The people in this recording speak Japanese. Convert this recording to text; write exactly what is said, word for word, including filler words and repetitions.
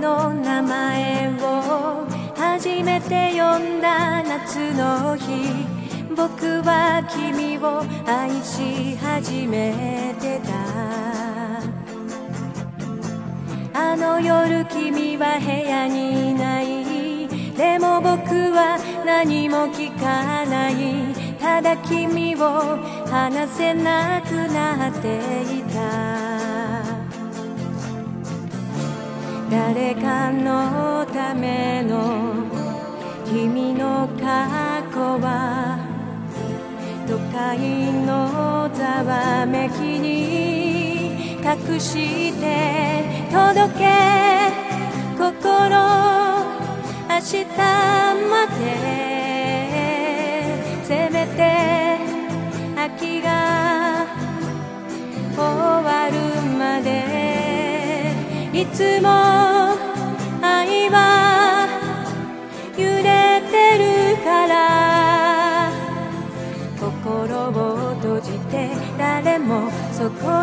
の名前を初めて呼んだ夏の日、僕は君を愛し始めてた。あの夜君は部屋にいない。でも僕は何も聞かない。ただ君を話せなくなっていた。誰かのための君の過去は都会のざわめきに隠して届け、心明日までせめて秋が終わるまで、いつも愛は揺れてるから、心を閉じて誰もそこ